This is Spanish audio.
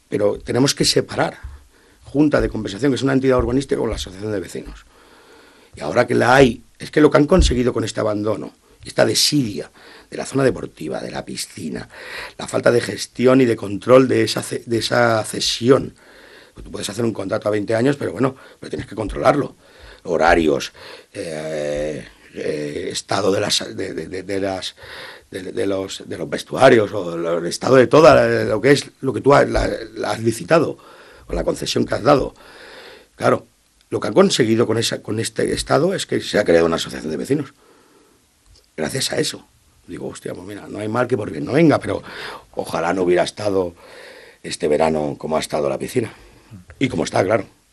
pero tenemos que separar Junta de Compensación, que es una entidad urbanística, con la asociación de vecinos. Y ahora que la hay, es que lo que han conseguido con este abandono, esta desidia de la zona deportiva, de la piscina, la falta de gestión y de control de esa cesión. Tú puedes hacer un contrato a 20 años, pero bueno, pero tienes que controlarlo. Horarios, estado de los vestuarios, o el estado de todo lo que es lo que tú has licitado, o la concesión que has dado. Claro, lo que han conseguido con este estado es que se ha creado una asociación de vecinos. Gracias a eso. Digo, hostia, pues mira, no hay mal que por bien no venga, pero ojalá no hubiera estado este verano como ha estado la piscina. Y como está, claro.